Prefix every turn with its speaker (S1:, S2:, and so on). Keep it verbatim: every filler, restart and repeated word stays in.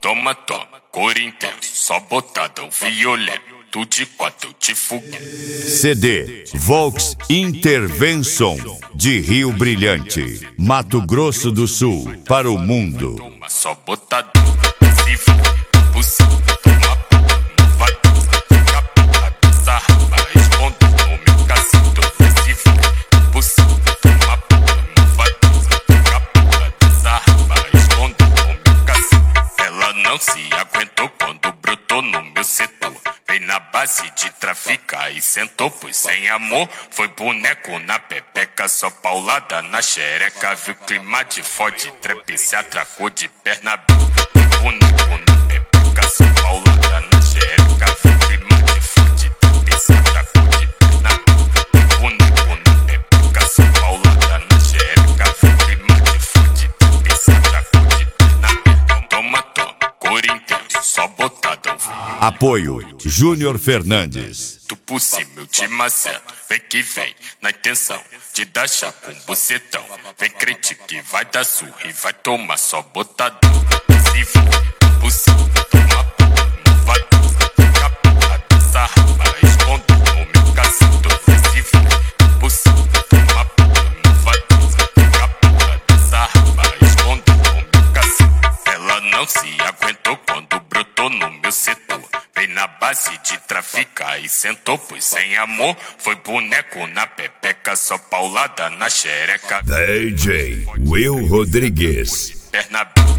S1: Toma, toma, cor intenso, só botadão violento, de quatro eu te fuguei.
S2: C D Volks Intervention de Rio Brilhante, Mato Grosso do Sul, para o mundo.
S1: Toma, só botadão, se for possível, toma porra, não vai ficar porra dessa raba, respondo no meu cacito, se for possível, toma porra, não vai ficar porra dessa raba, respondo no meu cacito. Ela não se aguentou quando brotou no meu setor. Veio na base de traficar e sentou, pois sem amor foi boneco na pepeca, só paulada na xereca. Viu clima de fode, trap se atracou de perna aberta. Boneco na pepeca, só paulada na xereca. Viu clima de fode, trap se atracou de perna aberta. Boneco na pepeca, só paulada na xereca. Viu clima de fode, trap se atracou de perna aberta. Toma, toma, cor intenso, só botadão.
S2: Apoio Júnior Fernandes.
S1: Tu por cima eu te maceto, vem que vem, na intenção de dar chá com bucetão. Vem crente que vai dar surra e vai tomar só botadão. Se for possível, toma porra, não vai ficar porra dessa raba, respondo no meu cacito. Se for possível, toma porra, não vai ficar porra dessa raba, respondo no meu cacito. Ela não se aguentou quando brotou no meu setor. Veio na base de traficar e sentou, pois sem amor foi boneco na pepeca, só paulada na xereca.
S2: D J Will Rodrigues.
S1: Perna aberta.